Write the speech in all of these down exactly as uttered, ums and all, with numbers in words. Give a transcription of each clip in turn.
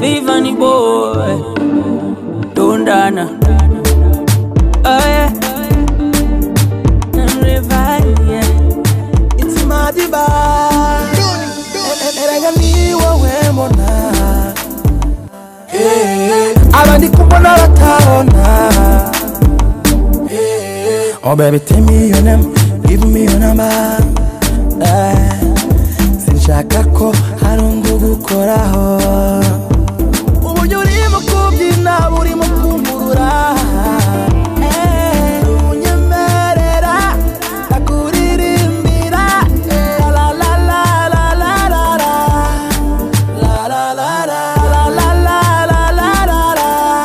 Vivani boy, don't dana. Oh yeah, and revive, yeah. It's Madiba. Eragani wa wemona. Hey, abandi kubona bataona. Hey, oh baby, tell me your name, give me your number. Eh, sinshaka ko harungu gukoraho. Uburyo urimo kubyina burimo kumurura. Eh, unyemerera akuririmbira. La la la la la la la. La la la la la la la la la la.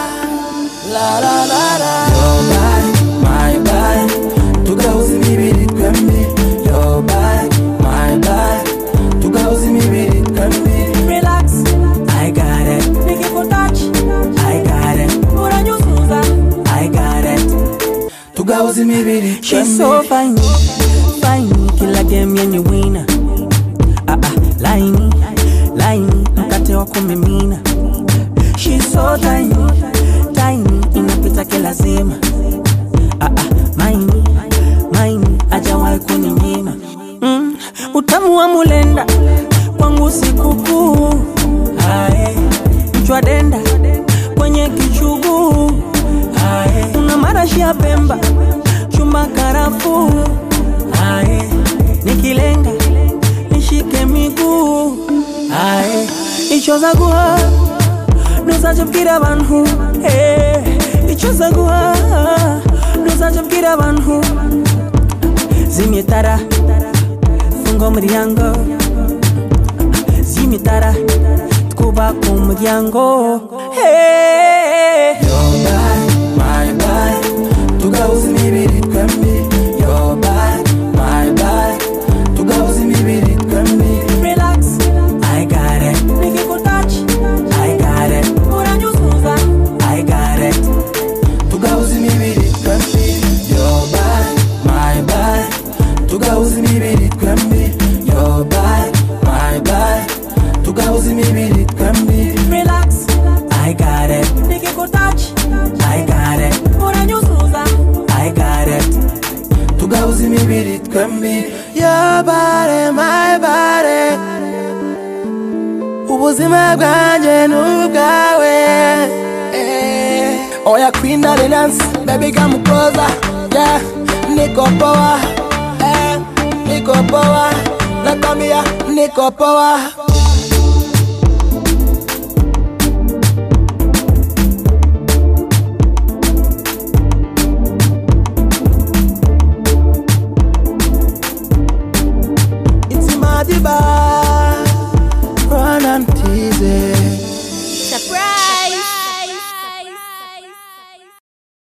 La la la la. Your body, my body, tugauzi bibiri twembi. Your body, my body, tugauzi bibiri twembi. Relax, I got it. Make it for touch, I got it. Ura nyusuza, I got it. Tugauzi bibiri twembi. She's so fine, fine, kila game yenye winner. Ah ah, line, line, mkate wako memina. She's so tiny, tiny, inapita kila zima. Ah ah, mine, mine, hajawahi kuninyima. Mm, utamu wa mulenda, kwangu sikukuu. Ae, mchwa denda, kwenye kichugu. Ae, una marashi ya Pemba, chuma karafu. Ae, nikilenga, nishike miguu. Ae, ichoza guha, nusa jabkira banhu. Hey, ichoza guha, nusa jabkira banhu. Zimitara, fungo mriango. Zimitara, tkuba kumriango. Hey, your body, my body, tugauzi bibiri twembi. Your body, my body, tugauzi bibiri twembi. relax, I got it. Make it for touch, I got it. Ura nyusuza, I got it. Tugauzi bibiri twembi. Your body, my body, tugauzi bibiri twembi. Your body, my body, tugauzi bibiri twembi. Relax, I got it. Make it for touch, I got it. Ura nyusuza, I got it. Tugauzi bibiri twembi. Your body, my body, ubuzima bwanjye n'ubwawe. Eh, oya queen of the dance, baby come closer. Yeah, Nico Power. Eh, Nico Power. Let me ya, Nico Power.